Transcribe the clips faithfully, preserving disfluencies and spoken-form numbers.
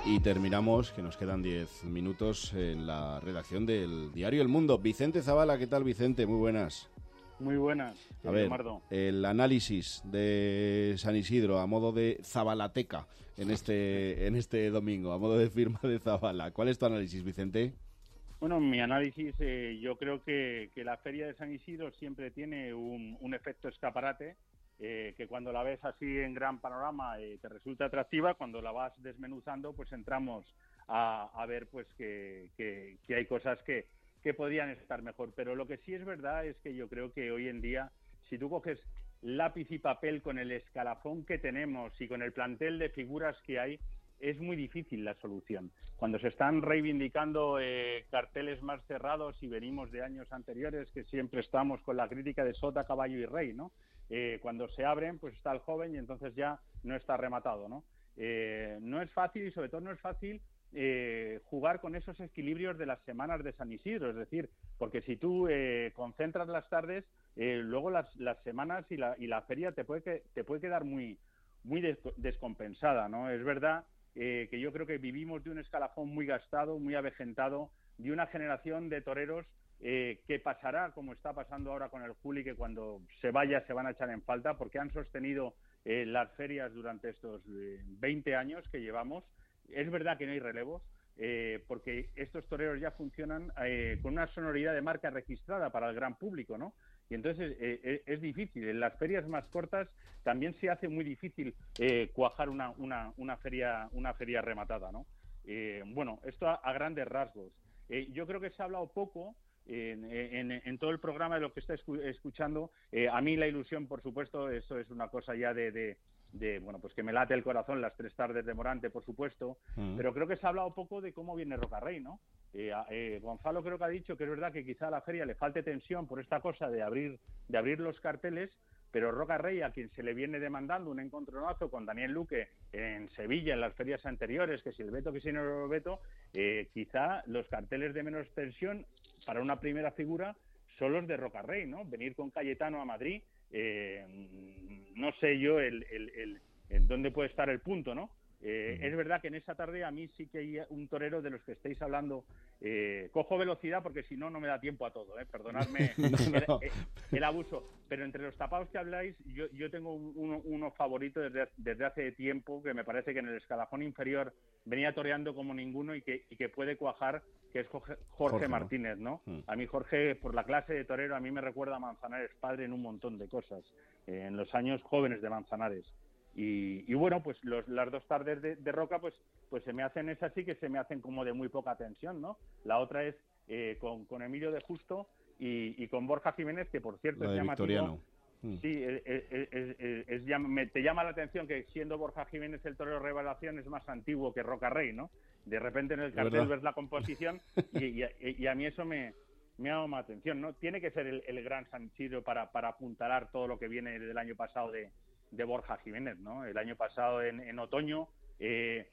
Y terminamos, que nos quedan diez minutos en la redacción del diario El Mundo. Vicente Zavala, ¿qué tal, Vicente? Muy buenas. Muy buenas. A ver, el análisis de San Isidro a modo de Zabalateca en este, en este domingo, a modo de firma de Zabala. ¿Cuál es tu análisis, Vicente? Bueno, mi análisis, eh, yo creo que, que la Feria de San Isidro siempre tiene un, un efecto escaparate, eh, que cuando la ves así en gran panorama eh, te resulta atractiva, cuando la vas desmenuzando pues entramos a, a ver pues que, que, que hay cosas que, que podrían estar mejor. Pero lo que sí es verdad es que yo creo que hoy en día, si tú coges lápiz y papel con el escalafón que tenemos y con el plantel de figuras que hay, es muy difícil la solución. Cuando se están reivindicando eh, carteles más cerrados y venimos de años anteriores que siempre estamos con la crítica de sota, caballo y rey, ¿no? Eh, cuando se abren, pues está el joven y entonces ya no está rematado, ¿no? Eh, no es fácil y sobre todo no es fácil eh, jugar con esos equilibrios de las semanas de San Isidro, es decir, porque si tú eh, concentras las tardes, eh, luego las, las semanas y la, y la feria te puede, que, te puede quedar muy, muy des descompensada, ¿no? Es verdad eh, que yo creo que vivimos de un escalafón muy gastado, muy avejentado, de una generación de toreros Eh, que pasará como está pasando ahora con el Juli, que cuando se vaya se van a echar en falta porque han sostenido eh, las ferias durante estos eh, veinte años que llevamos. Es verdad que no hay relevos, eh, porque estos toreros ya funcionan eh, con una sonoridad de marca registrada para el gran público, ¿no? Y entonces eh, es difícil. En las ferias más cortas también se hace muy difícil eh, cuajar una, una, una, feria, una feria rematada, ¿no? Eh, bueno, esto a, a grandes rasgos. Eh, yo creo que se ha hablado poco En, en, en todo el programa de lo que está escuchando. Eh, a mí la ilusión, por supuesto, eso es una cosa ya de, de, de, bueno, pues que me late el corazón, las tres tardes de Morante, por supuesto, uh-huh. Pero creo que se ha hablado poco de cómo viene Rocarrey, ¿no? Eh, eh, Gonzalo creo que ha dicho que es verdad que quizá a la feria le falte tensión por esta cosa de abrir, de abrir los carteles, pero Rocarrey, a quien se le viene demandando un encontronazo con Daniel Luque en Sevilla, en las ferias anteriores, que si el veto, que si no el veto, eh, quizá los carteles de menos tensión para una primera figura son los de Rocarrey, ¿no? Venir con Cayetano a Madrid, eh, no sé yo el, el, el, el dónde puede estar el punto, ¿no? Eh, uh-huh. Es verdad que en esa tarde a mí sí que hay un torero de los que estáis hablando. Eh, cojo velocidad porque si no, no me da tiempo a todo, ¿eh? Perdonadme no, no. El, el, el abuso. Pero entre los tapados que habláis, yo, yo tengo uno, uno favorito desde, desde hace tiempo, que me parece que en el escalafón inferior venía toreando como ninguno y que, y que puede cuajar, que es Jorge, Jorge, Jorge Martínez, ¿no? ¿no? A mí Jorge, por la clase de torero, a mí me recuerda a Manzanares padre en un montón de cosas, eh, en los años jóvenes de Manzanares. Y, y bueno, pues los, las dos tardes de, de Roca, pues pues se me hacen esas sí que se me hacen como de muy poca tensión, ¿no? La otra es eh, con, con Emilio de Justo y, y con Borja Jiménez, que por cierto es llamativo. Sí, es, es, es, es, es, es, me, te llama la atención que siendo Borja Jiménez el torero revelación es más antiguo que Rocarrey, ¿no? De repente en el cartel ves la composición y, y, y a mí eso me, me ha llamado la atención, ¿no? Tiene que ser el, el gran San Isidro para, para apuntalar todo lo que viene del año pasado de, de Borja Jiménez, ¿no? El año pasado en, en otoño, eh,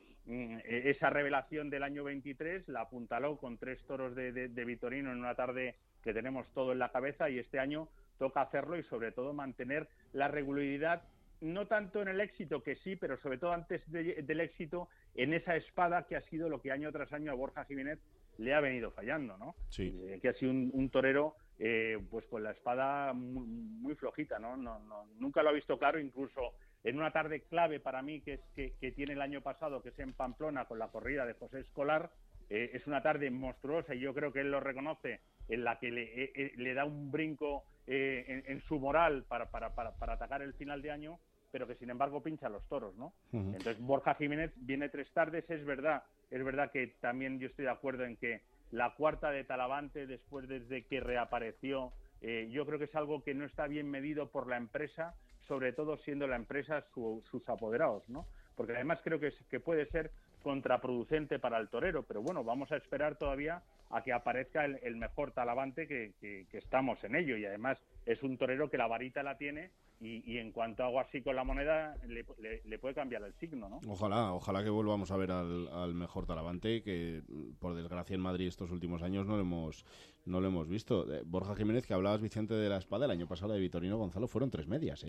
esa revelación del año veintitrés la apuntaló con tres toros de, de, de Vitorino en una tarde que tenemos todo en la cabeza, y este año toca hacerlo y sobre todo mantener la regularidad, no tanto en el éxito, que sí, pero sobre todo antes de, del éxito en esa espada que ha sido lo que año tras año a Borja Jiménez le ha venido fallando, ¿no? Sí. Eh, que ha sido un, un torero eh, pues con la espada muy, muy flojita, ¿no? No, no, nunca lo ha visto claro, incluso en una tarde clave para mí que, es, que, que tiene el año pasado, que es en Pamplona con la corrida de José Escolar. Eh, es una tarde monstruosa y yo creo que él lo reconoce, en la que le, eh, le da un brinco eh, en, en su moral para, para, para, para atacar el final de año, pero que sin embargo pincha los toros, ¿no? Uh-huh. Entonces Borja Jiménez viene tres tardes, es verdad, es verdad que también yo estoy de acuerdo en que la cuarta de Talavante, después desde que reapareció, eh, yo creo que es algo que no está bien medido por la empresa, sobre todo siendo la empresa su, sus apoderados, ¿no? Porque además creo que, es, que puede ser contraproducente para el torero, pero bueno, vamos a esperar todavía a que aparezca el, el mejor Talavante, que, que, que estamos en ello, y además es un torero que la varita la tiene y, y en cuanto hago así con la moneda le, le, le puede cambiar el signo, ¿no? Ojalá, ojalá que volvamos a ver al, al mejor Talavante, que por desgracia en Madrid estos últimos años no lo hemos no lo hemos visto. Eh, Borja Jiménez, que hablabas, Vicente, de la espada, el año pasado la de Vitorino Gonzalo fueron tres medias, ¿eh?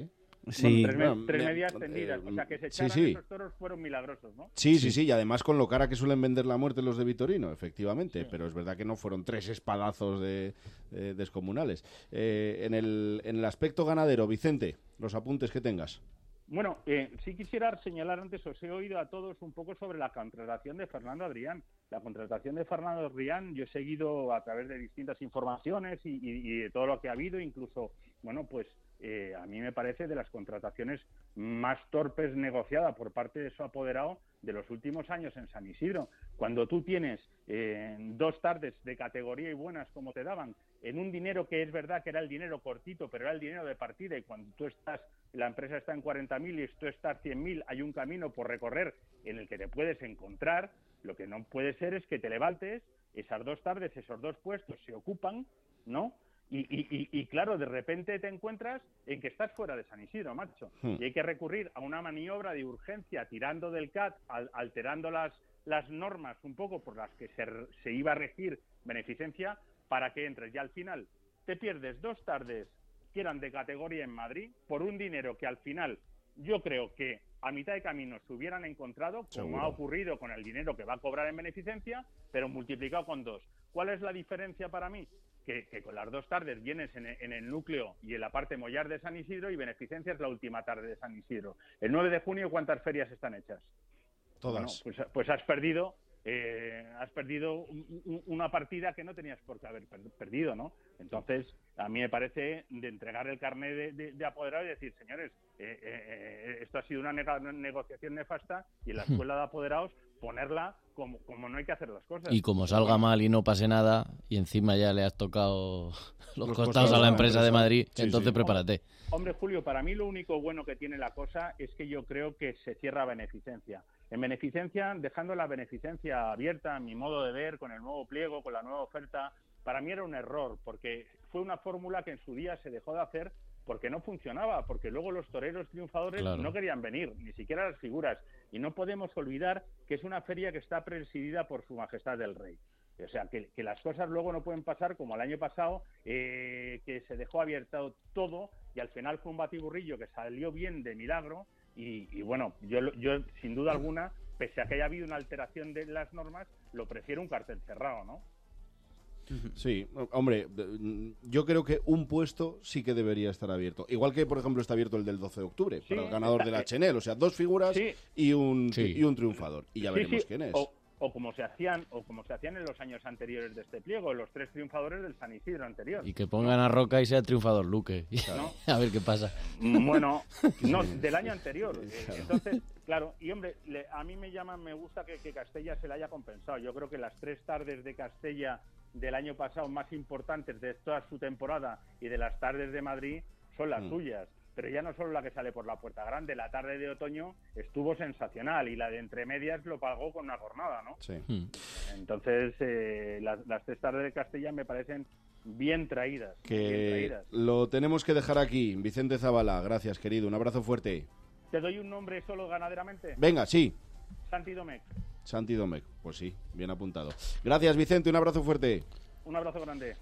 Sí. Bueno, tres, me- Bueno, tres me- medias tendidas. eh, O sea, que se sí, echaran sí. esos toros fueron milagrosos, ¿no? Sí, sí, sí, y además con lo cara que suelen vender la muerte los de Vitorino, efectivamente, Sí. pero es verdad que no fueron tres espadazos de, de- descomunales. Eh, en, el, en el aspecto ganadero, Vicente, los apuntes que tengas. Bueno, eh, sí quisiera señalar antes, os he oído a todos un poco sobre la contratación de Fernando Adrián. La contratación de Fernando Adrián yo he seguido a través de distintas informaciones y, y- y de todo lo que ha habido, incluso, bueno, pues eh, a mí me parece de las contrataciones más torpes negociadas por parte de su apoderado de los últimos años en San Isidro. Cuando tú tienes eh, dos tardes de categoría y buenas como te daban, en un dinero que es verdad que era el dinero cortito, pero era el dinero de partida, y cuando tú estás, la empresa está en cuarenta mil y tú estás cien mil, hay un camino por recorrer en el que te puedes encontrar. Lo que no puede ser es que te levantes, esas dos tardes, esos dos puestos se ocupan, ¿no? Y, y, y, y claro, de repente te encuentras en que estás fuera de San Isidro, macho. Hmm. Y hay que recurrir a una maniobra de urgencia tirando del C A T, al, alterando las, las normas un poco por las que se, se iba a regir beneficencia para que entres. Y al final te pierdes dos tardes que eran de categoría en Madrid por un dinero que al final yo creo que a mitad de camino se hubieran encontrado, como Seguro. ha ocurrido con el dinero que va a cobrar en beneficencia, pero multiplicado con dos. ¿Cuál es la diferencia para mí? Que, que con las dos tardes vienes en, en el núcleo y en la parte mollar de San Isidro, y beneficencia es la última tarde de San Isidro. El nueve de junio, ¿cuántas ferias están hechas? Todas. Bueno, pues, pues has perdido eh, has perdido un- un- una partida que no tenías por qué haber per- perdido, ¿no? Entonces, a mí me parece de entregar el carnet de, de, de apoderado y decir, señores, eh, eh, esto ha sido una nega- negociación nefasta, y en la escuela de apoderados ponerla como, como no hay que hacer las cosas. Y como salga mal y no pase nada, y encima ya le has tocado los, Los costados costados a la empresa de Madrid, Sí, entonces sí. prepárate. Hombre, Julio, para mí lo único bueno que tiene la cosa es que yo creo que se cierra beneficencia. En beneficencia, dejando la beneficencia abierta, a mi modo de ver, con el nuevo pliego, con la nueva oferta, para mí era un error, porque fue una fórmula que en su día se dejó de hacer porque no funcionaba, porque luego los toreros triunfadores Claro. no querían venir, ni siquiera las figuras. Y no podemos olvidar que es una feria que está presidida por Su Majestad el Rey. O sea, que, que las cosas luego no pueden pasar como el año pasado, eh, que se dejó abierto todo y al final fue un batiburrillo que salió bien de milagro. Y, y bueno, yo, yo sin duda alguna, pese a que haya habido una alteración de las normas, lo prefiero un cartel cerrado, ¿no? Sí, hombre, de- yo creo que un puesto sí que debería estar abierto. Igual que, por ejemplo, está abierto el del doce de octubre, Sí, para el ganador está- de la eh, Chenel. O sea, dos figuras sí. y, un, Sí. y un triunfador. Y ya Sí, veremos sí, quién es. O, o como se hacían o como se hacían en los años anteriores de este pliego, los tres triunfadores del San Isidro anterior. Y que pongan a Roca y sea el triunfador Luque. ¿No? A ver qué pasa. Bueno, no, del año anterior. Eh, Entonces, claro, y hombre, le- a mí me llama, me gusta que, que Castella se le haya compensado. Yo creo que las tres tardes de Castella del año pasado más importantes de toda su temporada y de las tardes de Madrid son las Mm. suyas. Pero ya no solo la que sale por la Puerta Grande, la tarde de otoño estuvo sensacional y la de entre medias lo pagó con una jornada, ¿no? Sí. Hmm. Entonces, eh, las, las tres tardes de Castella me parecen bien traídas. bien Que traídas. lo tenemos que dejar aquí. Vicente Zavala, gracias, querido. Un abrazo fuerte. ¿Te doy un nombre solo ganaderamente? Venga, sí. Santi Domecq. Santi Domecq. Pues sí, bien apuntado. Gracias, Vicente. Un abrazo fuerte. Un abrazo grande.